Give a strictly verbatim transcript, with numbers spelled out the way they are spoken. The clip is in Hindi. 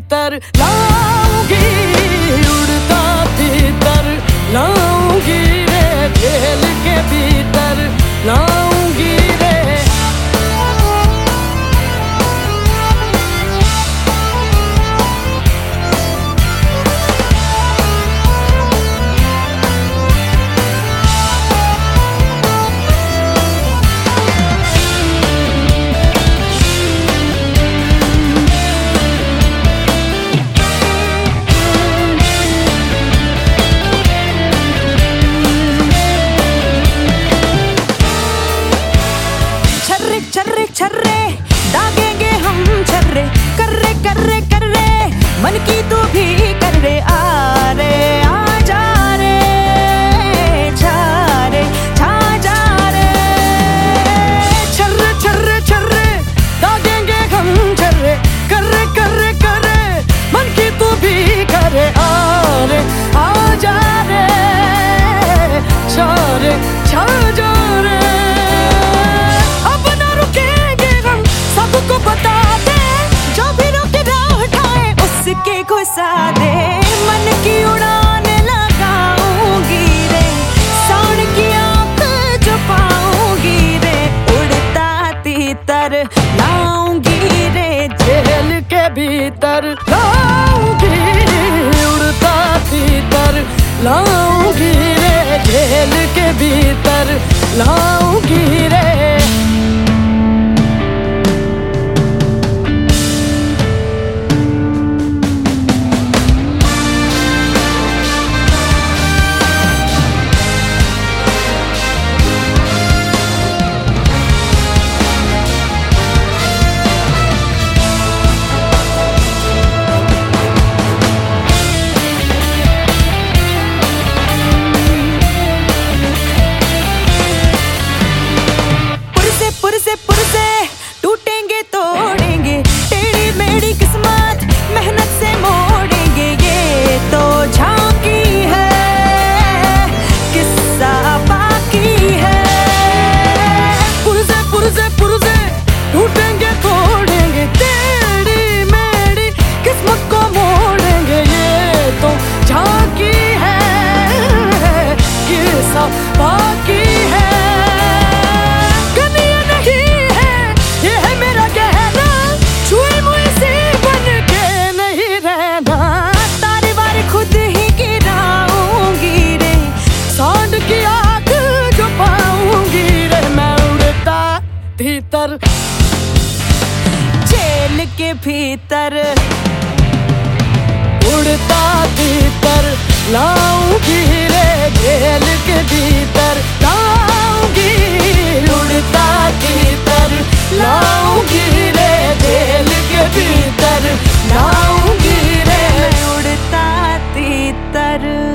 भीतर लाऊंगी, उड़ता तीतर लाऊंगी रे, जेल के भीतर लाऊंगी रे। छर्रे छर्रे दागेंगे हम छर्रे, कर्रे कर्रे कर्रे मन की तू भी कर रे, आ रे आ जा रे, छा रे छा जा रे। छर्रे छर्रे छर्रे दागेंगे हम छर्रे, कर्रे कर्रे कर्रे मन की तू भी करे, आ रे आ जा रे, छा रे छा जा रे। सबको बता दे, जो भी रोके राह उठाए उसके घुसा दे, मन की उड़ान लगाऊंगी रे, साउंड की आंख जो पाऊंगी रे, उड़ता तीतर लाऊंगी रे, जेल के भीतर लाऊंगी, उड़ता तीतर लाऊंगी रे, जेल के भीतर लाऊंगी रे। पुरसे पुरसे टूटेंगे तोड़ेंगे, टेढ़ी मेढ़ी किस्मत मेहनत से मोड़ेंगे, ये तो झांकी है किस्सा बाकी है। पुरसे पुरसे पुरसे टूटेंगे तोड़ेंगे, टेढ़ी मेढ़ी किस्मत को मोड़ेंगे, ये तो झांकी है किस्सा बाकी है। भीतर जेल के भीतर उड़ता तीतर लाऊंगी रे, जेल के भीतर लाऊंगी, उड़ता तीतर लाऊंगी रे, जेल के भीतर लाऊंगी रे, उड़ता तीतर।